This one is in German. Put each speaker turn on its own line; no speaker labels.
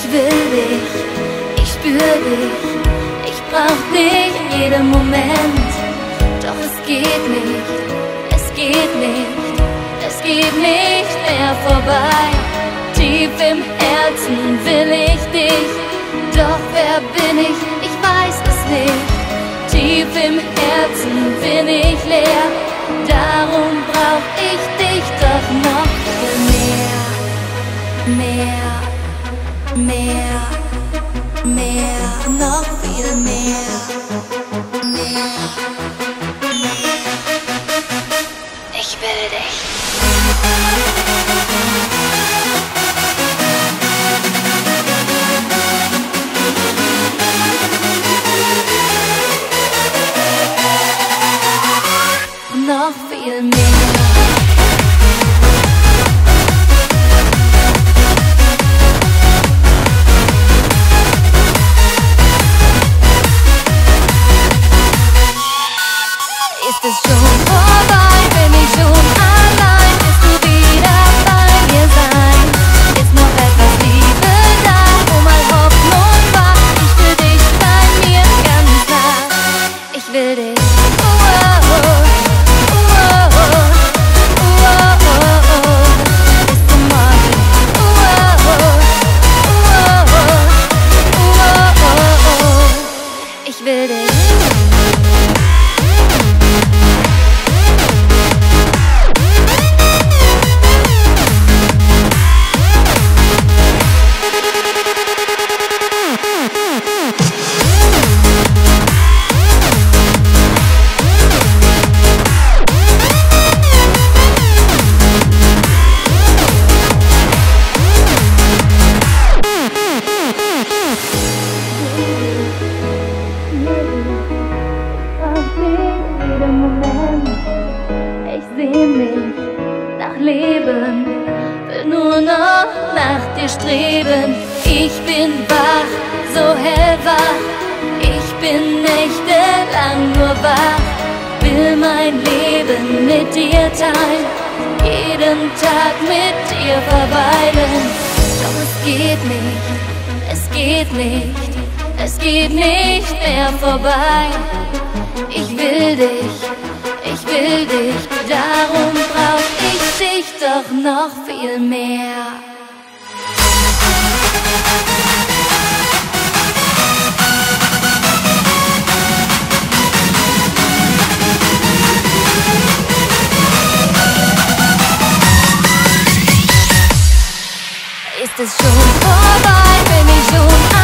will dich, ich spür dich, ich brauch dich in jedem Moment. Doch es geht nicht, es geht nicht, es geht nicht mehr vorbei. Tief im Herzen will ich dich, doch wer bin ich? Ich weiß es nicht. Tief im Herzen bin ich leer, darum brauch ich dich doch noch viel mehr. Mehr, mehr, mehr, noch viel mehr. Mehr, mehr. Ich will dich. Noch viel mehr. Ist es schon vorbei, bin ich schon allein? Willst du wieder bei mir sein? Ist noch etwas Liebe da, wo mal Hoffnung war? Ich will dich bei mir ganz nah. Ich will dich. Ich will dich. Ich seh mich nach Leben, will nur noch nach dir streben. Ich bin wach, so hellwach, ich bin nächtelang nur wach. Will mein Leben mit dir teilen, jeden Tag mit dir verweilen. Doch es geht nicht, es geht nicht, es geht nicht mehr vorbei. Ich will dich, darum brauch ich dich doch noch viel mehr. Ist es schon vorbei, bin ich schon